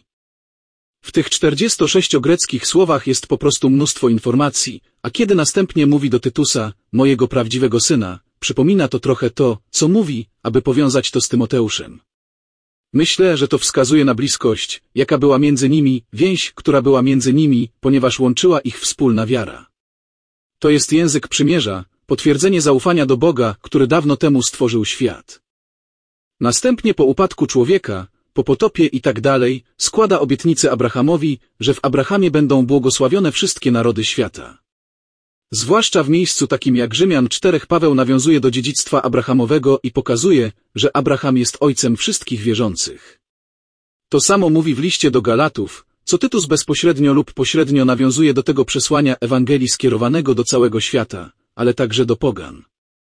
W tych czterdziestu sześciu greckich słowach jest po prostu mnóstwo informacji, a kiedy następnie mówi do Tytusa, mojego prawdziwego syna, przypomina to trochę to, co mówi, aby powiązać to z Tymoteuszem. Myślę, że to wskazuje na bliskość, jaka była między nimi, więź, która była między nimi, ponieważ łączyła ich wspólna wiara. To jest język przymierza, potwierdzenie zaufania do Boga, który dawno temu stworzył świat. Następnie po upadku człowieka, po potopie i tak dalej, składa obietnicę Abrahamowi, że w Abrahamie będą błogosławione wszystkie narody świata. Zwłaszcza w miejscu takim jak Rzymian cztery Paweł nawiązuje do dziedzictwa Abrahamowego i pokazuje, że Abraham jest ojcem wszystkich wierzących. To samo mówi w liście do Galatów, co Tytus bezpośrednio lub pośrednio nawiązuje do tego przesłania Ewangelii skierowanego do całego świata, ale także do pogan.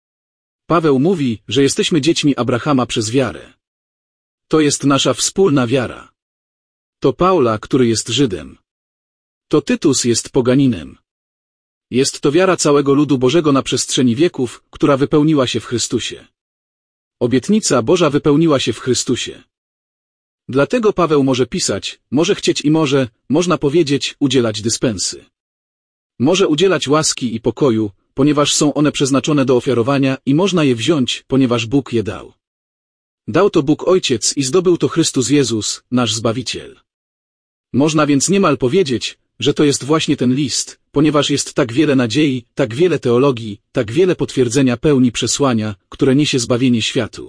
Paweł mówi, że jesteśmy dziećmi Abrahama przez wiarę. To jest nasza wspólna wiara. To Paula, który jest Żydem. To Tytus jest poganinem. Jest to wiara całego ludu Bożego na przestrzeni wieków, która wypełniła się w Chrystusie. Obietnica Boża wypełniła się w Chrystusie. Dlatego Paweł może pisać, może chcieć i może, można powiedzieć, udzielać dyspensy. Może udzielać łaski i pokoju, ponieważ są one przeznaczone do ofiarowania i można je wziąć, ponieważ Bóg je dał. Dał to Bóg Ojciec i zdobył to Chrystus Jezus, nasz Zbawiciel. Można więc niemal powiedzieć, że to jest właśnie ten list, ponieważ jest tak wiele nadziei, tak wiele teologii, tak wiele potwierdzenia pełni przesłania, które niesie zbawienie światu.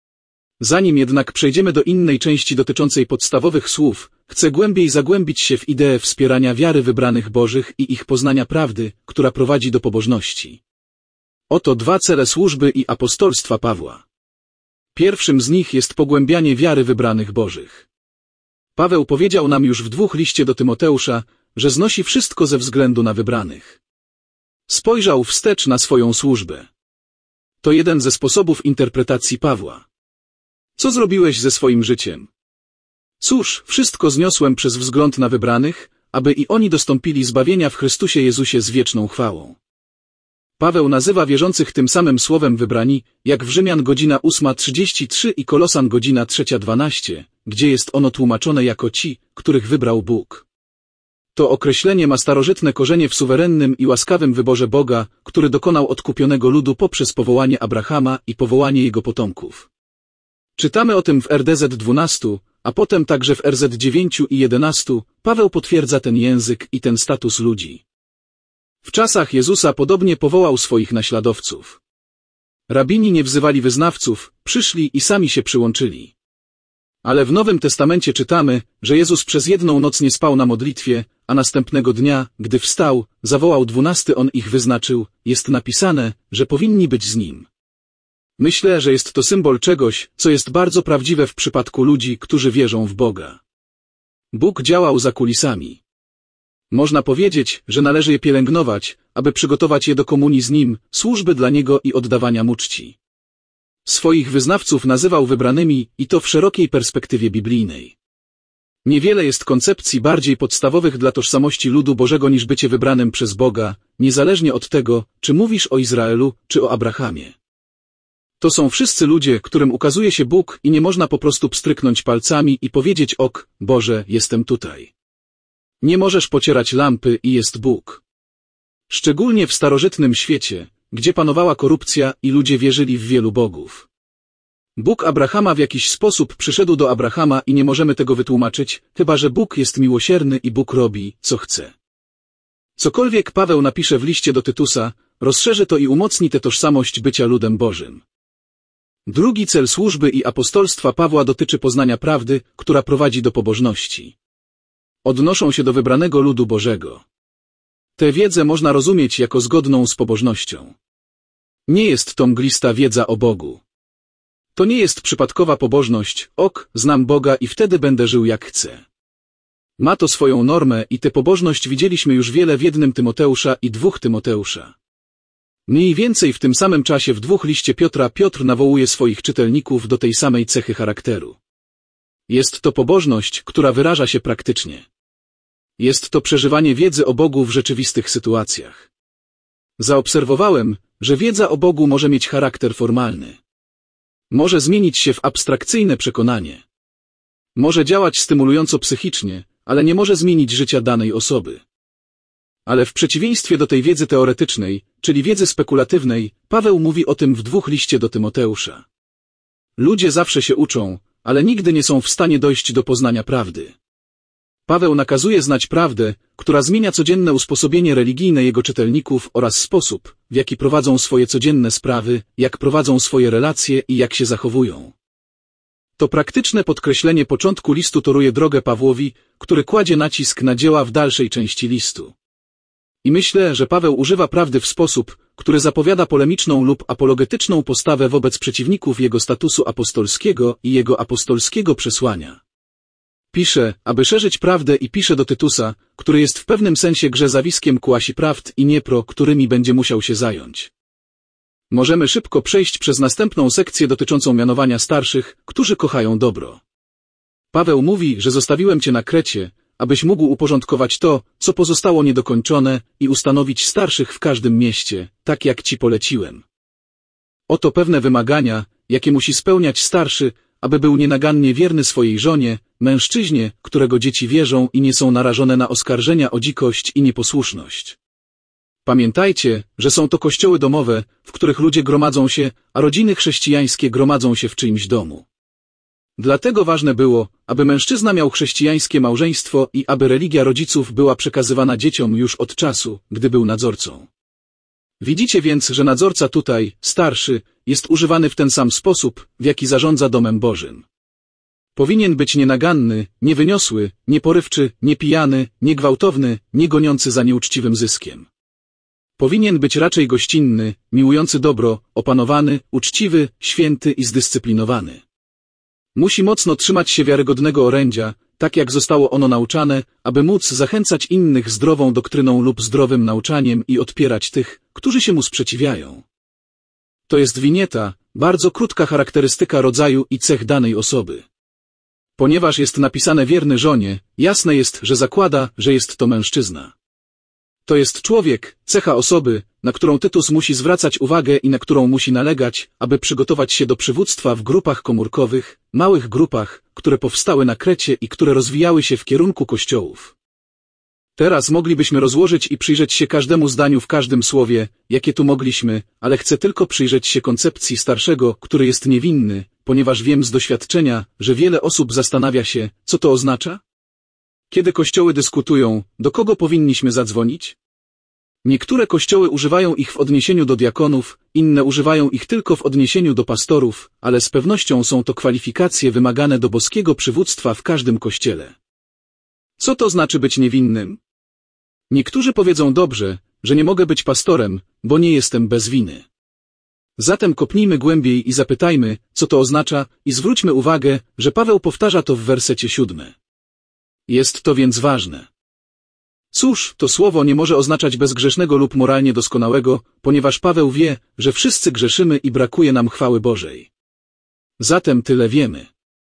Zanim jednak przejdziemy do innej części dotyczącej podstawowych słów, chcę głębiej zagłębić się w ideę wspierania wiary wybranych Bożych i ich poznania prawdy, która prowadzi do pobożności. Oto dwa cele służby i apostolstwa Pawła. Pierwszym z nich jest pogłębianie wiary wybranych Bożych. Paweł powiedział nam już w dwóch liście do Tymoteusza, że znosi wszystko ze względu na wybranych. Spojrzał wstecz na swoją służbę. To jeden ze sposobów interpretacji Pawła. Co zrobiłeś ze swoim życiem? Cóż, wszystko zniosłem przez wzgląd na wybranych, aby i oni dostąpili zbawienia w Chrystusie Jezusie z wieczną chwałą. Paweł nazywa wierzących tym samym słowem wybrani, jak w Rzymian godzina ósma trzydzieści trzy i Kolosan godzina trzecia dwanaście, gdzie jest ono tłumaczone jako ci, których wybrał Bóg. To określenie ma starożytne korzenie w suwerennym i łaskawym wyborze Boga, który dokonał odkupionego ludu poprzez powołanie Abrahama i powołanie jego potomków. Czytamy o tym w R D Z dwanaście, a potem także w R Z dziewięć i jedenaście, Paweł potwierdza ten język i ten status ludzi. W czasach Jezusa podobnie powołał swoich naśladowców. Rabini nie wzywali wyznawców, przyszli i sami się przyłączyli. Ale w Nowym Testamencie czytamy, że Jezus przez jedną noc nie spał na modlitwie, a następnego dnia, gdy wstał, zawołał dwunasty, on ich wyznaczył, jest napisane, że powinni być z Nim. Myślę, że jest to symbol czegoś, co jest bardzo prawdziwe w przypadku ludzi, którzy wierzą w Boga. Bóg działał za kulisami. Można powiedzieć, że należy je pielęgnować, aby przygotować je do komunii z Nim, służby dla Niego i oddawania Mu czci. Swoich wyznawców nazywał wybranymi i to w szerokiej perspektywie biblijnej. Niewiele jest koncepcji bardziej podstawowych dla tożsamości ludu Bożego niż bycie wybranym przez Boga, niezależnie od tego, czy mówisz o Izraelu, czy o Abrahamie. To są wszyscy ludzie, którym ukazuje się Bóg i nie można po prostu pstryknąć palcami i powiedzieć: ok, Boże, jestem tutaj. Nie możesz pocierać lampy i jest Bóg. Szczególnie w starożytnym świecie, gdzie panowała korupcja i ludzie wierzyli w wielu bogów. Bóg Abrahama w jakiś sposób przyszedł do Abrahama i nie możemy tego wytłumaczyć, chyba że Bóg jest miłosierny i Bóg robi, co chce. Cokolwiek Paweł napisze w liście do Tytusa, rozszerzy to i umocni tę tożsamość bycia ludem Bożym. Drugi cel służby i apostolstwa Pawła dotyczy poznania prawdy, która prowadzi do pobożności. Odnoszą się do wybranego ludu Bożego. Tę wiedzę można rozumieć jako zgodną z pobożnością. Nie jest to mglista wiedza o Bogu. To nie jest przypadkowa pobożność, ok, znam Boga i wtedy będę żył jak chcę. Ma to swoją normę i tę pobożność widzieliśmy już wiele w jednym Tymoteusza i dwóch Tymoteusza. Mniej więcej w tym samym czasie w dwóch liście Piotra Piotr nawołuje swoich czytelników do tej samej cechy charakteru. Jest to pobożność, która wyraża się praktycznie. Jest to przeżywanie wiedzy o Bogu w rzeczywistych sytuacjach. Zaobserwowałem, że wiedza o Bogu może mieć charakter formalny. Może zmienić się w abstrakcyjne przekonanie. Może działać stymulująco psychicznie, ale nie może zmienić życia danej osoby. Ale w przeciwieństwie do tej wiedzy teoretycznej, czyli wiedzy spekulatywnej, Paweł mówi o tym w dwóch liście do Tymoteusza. Ludzie zawsze się uczą, ale nigdy nie są w stanie dojść do poznania prawdy. Paweł nakazuje znać prawdę, która zmienia codzienne usposobienie religijne jego czytelników oraz sposób, w jaki prowadzą swoje codzienne sprawy, jak prowadzą swoje relacje i jak się zachowują. To praktyczne podkreślenie początku listu toruje drogę Pawłowi, który kładzie nacisk na dzieła w dalszej części listu. I myślę, że Paweł używa prawdy w sposób, który zapowiada polemiczną lub apologetyczną postawę wobec przeciwników jego statusu apostolskiego i jego apostolskiego przesłania. Pisze, aby szerzyć prawdę i pisze do Tytusa, który jest w pewnym sensie grzezawiskiem kłasi prawd i niepro, którymi będzie musiał się zająć. Możemy szybko przejść przez następną sekcję dotyczącą mianowania starszych, którzy kochają dobro. Paweł mówi, że zostawiłem cię na Krecie, abyś mógł uporządkować to, co pozostało niedokończone i ustanowić starszych w każdym mieście, tak jak ci poleciłem. Oto pewne wymagania, jakie musi spełniać starszy, aby był nienagannie wierny swojej żonie, mężczyźnie, którego dzieci wierzą i nie są narażone na oskarżenia o dzikość i nieposłuszność. Pamiętajcie, że są to kościoły domowe, w których ludzie gromadzą się, a rodziny chrześcijańskie gromadzą się w czyimś domu. Dlatego ważne było, aby mężczyzna miał chrześcijańskie małżeństwo i aby religia rodziców była przekazywana dzieciom już od czasu, gdy był nadzorcą. Widzicie więc, że nadzorca tutaj, starszy, jest używany w ten sam sposób, w jaki zarządza domem Bożym. Powinien być nienaganny, niewyniosły, nieporywczy, niepijany, niegwałtowny, nie goniący za nieuczciwym zyskiem. Powinien być raczej gościnny, miłujący dobro, opanowany, uczciwy, święty i zdyscyplinowany. Musi mocno trzymać się wiarygodnego orędzia, tak jak zostało ono nauczane, aby móc zachęcać innych zdrową doktryną lub zdrowym nauczaniem i odpierać tych, którzy się mu sprzeciwiają. To jest winieta, bardzo krótka charakterystyka rodzaju i cech danej osoby. Ponieważ jest napisane wierny żonie, jasne jest, że zakłada, że jest to mężczyzna. To jest człowiek, cecha osoby, na którą Tytus musi zwracać uwagę i na którą musi nalegać, aby przygotować się do przywództwa w grupach komórkowych, małych grupach, które powstały na Krecie i które rozwijały się w kierunku kościołów. Teraz moglibyśmy rozłożyć i przyjrzeć się każdemu zdaniu w każdym słowie, jakie tu mogliśmy, ale chcę tylko przyjrzeć się koncepcji starszego, który jest niewinny, ponieważ wiem z doświadczenia, że wiele osób zastanawia się, co to oznacza? Kiedy kościoły dyskutują, do kogo powinniśmy zadzwonić? Niektóre kościoły używają ich w odniesieniu do diakonów, inne używają ich tylko w odniesieniu do pastorów, ale z pewnością są to kwalifikacje wymagane do boskiego przywództwa w każdym kościele. Co to znaczy być niewinnym? Niektórzy powiedzą dobrze, że nie mogę być pastorem, bo nie jestem bez winy. Zatem kopnijmy głębiej i zapytajmy, co to oznacza, i zwróćmy uwagę, że Paweł powtarza to w wersecie siódmym. Jest to więc ważne. Cóż, to słowo nie może oznaczać bezgrzesznego lub moralnie doskonałego, ponieważ Paweł wie, że wszyscy grzeszymy i brakuje nam chwały Bożej. Zatem tyle wiemy.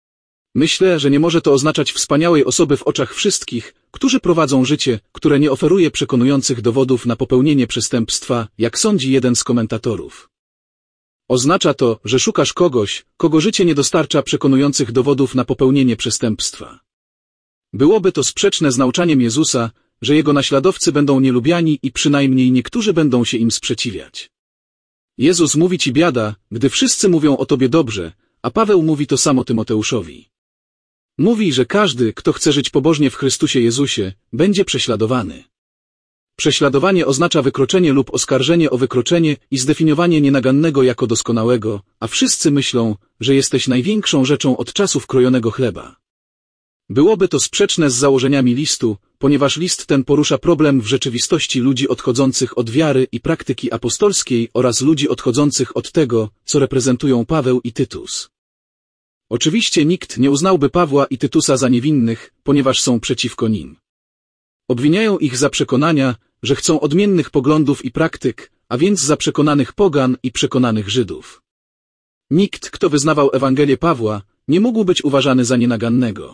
Myślę, że nie może to oznaczać wspaniałej osoby w oczach wszystkich, którzy prowadzą życie, które nie oferuje przekonujących dowodów na popełnienie przestępstwa, jak sądzi jeden z komentatorów. Oznacza to, że szukasz kogoś, kogo życie nie dostarcza przekonujących dowodów na popełnienie przestępstwa. Byłoby to sprzeczne z nauczaniem Jezusa, że Jego naśladowcy będą nielubiani i przynajmniej niektórzy będą się im sprzeciwiać. Jezus mówi ci biada, gdy wszyscy mówią o tobie dobrze, a Paweł mówi to samo Tymoteuszowi. Mówi, że każdy, kto chce żyć pobożnie w Chrystusie Jezusie, będzie prześladowany. Prześladowanie oznacza wykroczenie lub oskarżenie o wykroczenie i zdefiniowanie nienagannego jako doskonałego, a wszyscy myślą, że jesteś największą rzeczą od czasów krojonego chleba. Byłoby to sprzeczne z założeniami listu, ponieważ list ten porusza problem w rzeczywistości ludzi odchodzących od wiary i praktyki apostolskiej oraz ludzi odchodzących od tego, co reprezentują Paweł i Tytus. Oczywiście nikt nie uznałby Pawła i Tytusa za niewinnych, ponieważ są przeciwko nim. Obwiniają ich za przekonania, że chcą odmiennych poglądów i praktyk, a więc za przekonanych pogan i przekonanych Żydów. Nikt, kto wyznawał Ewangelię Pawła, nie mógł być uważany za nienagannego.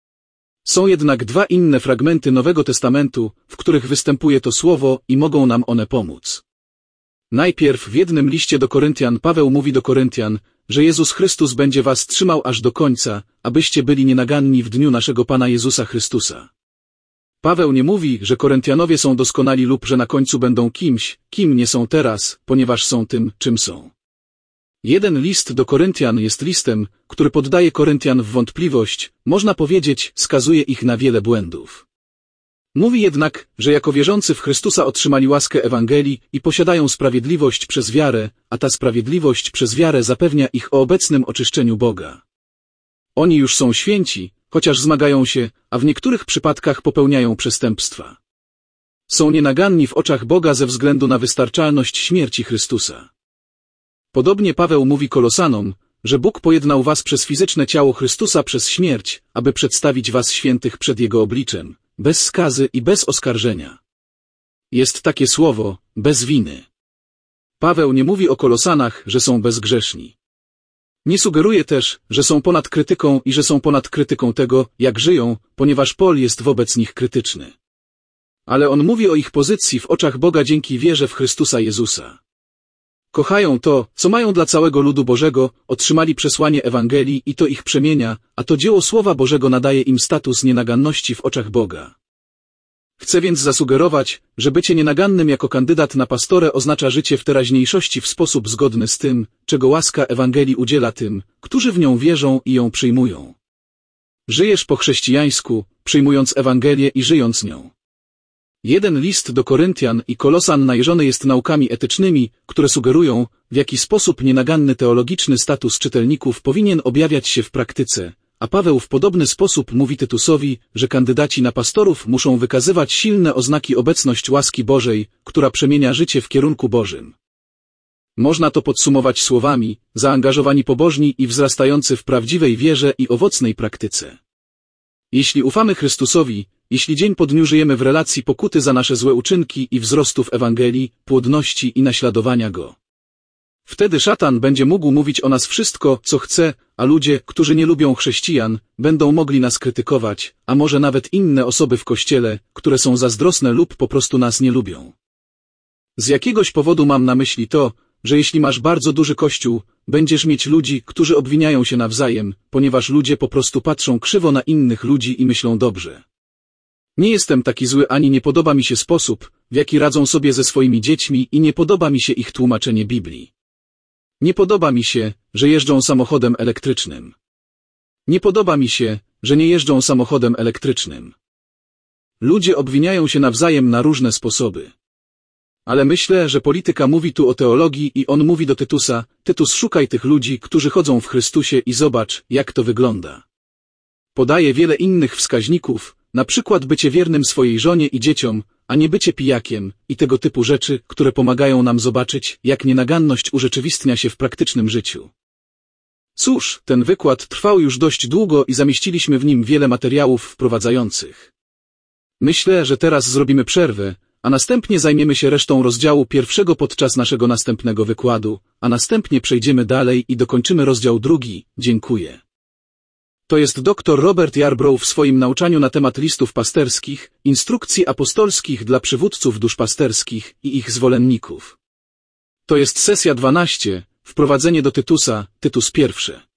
Są jednak dwa inne fragmenty Nowego Testamentu, w których występuje to słowo i mogą nam one pomóc. Najpierw w jednym liście do Koryntian Paweł mówi do Koryntian, że Jezus Chrystus będzie was trzymał aż do końca, abyście byli nienaganni w dniu naszego Pana Jezusa Chrystusa. Paweł nie mówi, że Koryntianowie są doskonali lub że na końcu będą kimś, kim nie są teraz, ponieważ są tym, czym są. Jeden list do Koryntian jest listem, który poddaje Koryntian w wątpliwość, można powiedzieć, skazuje ich na wiele błędów. Mówi jednak, że jako wierzący w Chrystusa otrzymali łaskę Ewangelii i posiadają sprawiedliwość przez wiarę, a ta sprawiedliwość przez wiarę zapewnia ich o obecnym oczyszczeniu Boga. Oni już są święci, chociaż zmagają się, a w niektórych przypadkach popełniają przestępstwa. Są nienaganni w oczach Boga ze względu na wystarczalność śmierci Chrystusa. Podobnie Paweł mówi Kolosanom, że Bóg pojednał was przez fizyczne ciało Chrystusa przez śmierć, aby przedstawić was świętych przed Jego obliczem, bez skazy i bez oskarżenia. Jest takie słowo, bez winy. Paweł nie mówi o Kolosanach, że są bezgrzeszni. Nie sugeruje też, że są ponad krytyką i że są ponad krytyką tego, jak żyją, ponieważ Paul jest wobec nich krytyczny. Ale on mówi o ich pozycji w oczach Boga dzięki wierze w Chrystusa Jezusa. Kochają to, co mają dla całego ludu Bożego, otrzymali przesłanie Ewangelii i to ich przemienia, a to dzieło Słowa Bożego nadaje im status nienaganności w oczach Boga. Chcę więc zasugerować, że bycie nienagannym jako kandydat na pastorę oznacza życie w teraźniejszości w sposób zgodny z tym, czego łaska Ewangelii udziela tym, którzy w nią wierzą i ją przyjmują. Żyjesz po chrześcijańsku, przyjmując Ewangelię i żyjąc nią. Jeden list do Koryntian i Kolosan najeżony jest naukami etycznymi, które sugerują, w jaki sposób nienaganny teologiczny status czytelników powinien objawiać się w praktyce, a Paweł w podobny sposób mówi Tytusowi, że kandydaci na pastorów muszą wykazywać silne oznaki obecności łaski Bożej, która przemienia życie w kierunku Bożym. Można to podsumować słowami, zaangażowani pobożni i wzrastający w prawdziwej wierze i owocnej praktyce. Jeśli ufamy Chrystusowi, jeśli dzień po dniu żyjemy w relacji pokuty za nasze złe uczynki i wzrostu w Ewangelii, płodności i naśladowania Go, wtedy szatan będzie mógł mówić o nas wszystko, co chce, a ludzie, którzy nie lubią chrześcijan, będą mogli nas krytykować, a może nawet inne osoby w Kościele, które są zazdrosne lub po prostu nas nie lubią. Z jakiegoś powodu mam na myśli to, że jeśli masz bardzo duży kościół, będziesz mieć ludzi, którzy obwiniają się nawzajem, ponieważ ludzie po prostu patrzą krzywo na innych ludzi i myślą dobrze. Nie jestem taki zły ani nie podoba mi się sposób, w jaki radzą sobie ze swoimi dziećmi i nie podoba mi się ich tłumaczenie Biblii. Nie podoba mi się, że jeżdżą samochodem elektrycznym. Nie podoba mi się, że nie jeżdżą samochodem elektrycznym. Ludzie obwiniają się nawzajem na różne sposoby. Ale myślę, że polityka mówi tu o teologii i on mówi do Tytusa, Tytus, szukaj tych ludzi, którzy chodzą w Chrystusie i zobacz, jak to wygląda. Podaje wiele innych wskaźników, na przykład bycie wiernym swojej żonie i dzieciom, a nie bycie pijakiem i tego typu rzeczy, które pomagają nam zobaczyć, jak nienaganność urzeczywistnia się w praktycznym życiu. Cóż, ten wykład trwał już dość długo i zamieściliśmy w nim wiele materiałów wprowadzających. Myślę, że teraz zrobimy przerwę, a następnie zajmiemy się resztą rozdziału pierwszego podczas naszego następnego wykładu, a następnie przejdziemy dalej i dokończymy rozdział drugi. Dziękuję. To jest doktor Robert Yarbrough w swoim nauczaniu na temat listów pasterskich, instrukcji apostolskich dla przywódców duszpasterskich i ich zwolenników. To jest sesja dwanaście, wprowadzenie do Tytusa, Tytus pierwszy.